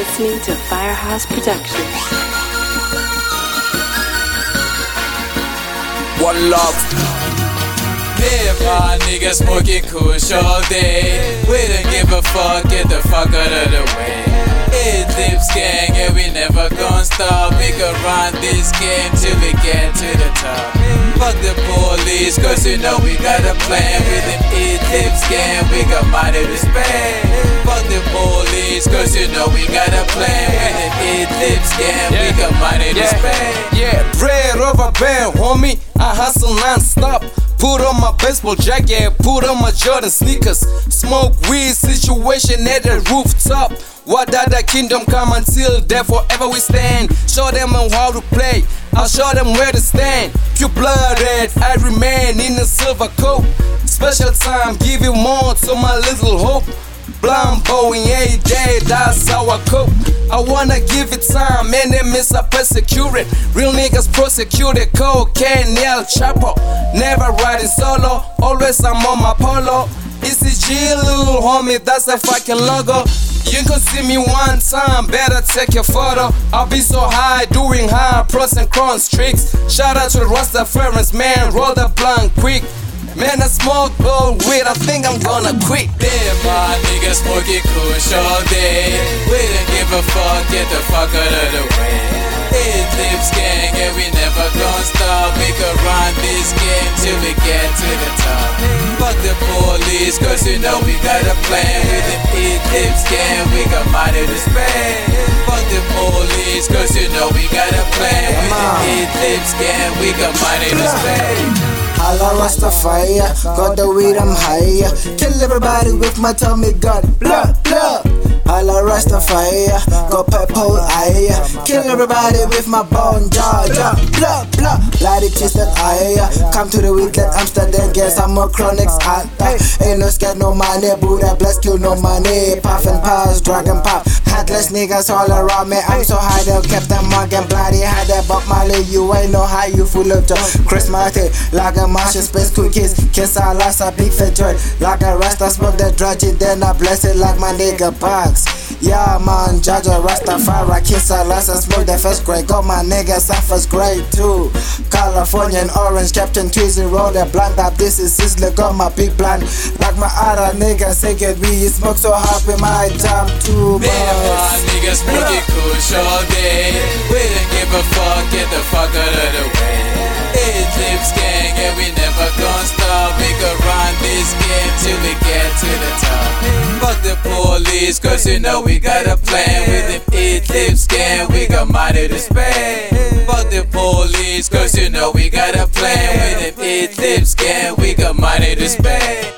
listening to Firehouse Productions. One love. Me and my niggas smoking kush all day. We don't give a fuck, get the fuck out of the way. Eclipse gang, and we never gon' stop. We gon' run this game till we get to the top. Fuck the police, cause you know we got a plan. With them Eclipse gang, we got money to spend. Fuck the police, cause you know we got a plan. With them Eclipse gang, we got money to spend. Yeah, bread over band, homie. I hustle non-stop. Put on my baseball jacket, put on my Jordan sneakers. Smoke weed situation at the rooftop. What did the kingdom come until there forever we stand? Show them how to play, I'll show them where to stand. Pure blooded, I remain in a silver coat. Special time, give you more to my little hope. Blind bowing every day, that's how I cope. I wanna give it time, enemies are persecuted. Real niggas prosecuted, cocaine, El Chapo. Never riding solo, always I'm on my polo. ECG, little homie, that's a fucking logo. You can see me one time, better take your photo. I'll be so high, doing high pros and cons tricks. Shout out to the Rastafarians, man, roll the blunt quick. Man, I smoke old weed, I think I'm gonna quit. Damn, my niggas smoking kush all day. We don't give a fuck, get the fuck out of the way. Eclipse gang, and we never gon' stop. We gon' run this game till we get to the top. Fuck the police, cause you know we got a plan. With the Eclipse gang, we got money to spend. Fuck the police, cause you know we got a plan. With the Eclipse gang, we got money to spend. Allah Rastafari, got the weed, I'm higher. Kill everybody with my tummy gun, blah, blah. Allah Rastafari, got purple eye. Kill everybody with my bone jaw, jaw, blah, blah. Bloody twisted eye. Come to the weed, let Amsterdam get some more chronics. Ain't no scared, no money. Buddha bless you, no money. Puff and pass, dragon pop. Headless niggas all around me. I'm so high, they'll kept them mugging bloody. Had that Bob Marley, you ain't know how you full of joy. Chris Martin, like a Martian space cookies. Kiss our last, a big fat joint. Like a Rasta smoke the drudgy, then I bless it like my nigga Bugs. Yeah man, Jaja Rastafari, kiss our last and smoke the first grade. Got my niggas at first grade too. California and orange, Captain Tweezy, roll the blunt up. This is Sizzler, got my big blunt. Like my other niggas, say get weed, smoke so hard with my jam too. Me and my niggas smoking kush all day. We don't give a fuck, get the fuck out of the way. Eclipse gang, and we never gon' stop. We gon' run this game till we get to the top. Fuck the police, cause you know we got a plan. With them Eclipse gang, we got money to spend. Fuck the police, cause you know we got a plan. With them Eclipse gang, we got money to spend.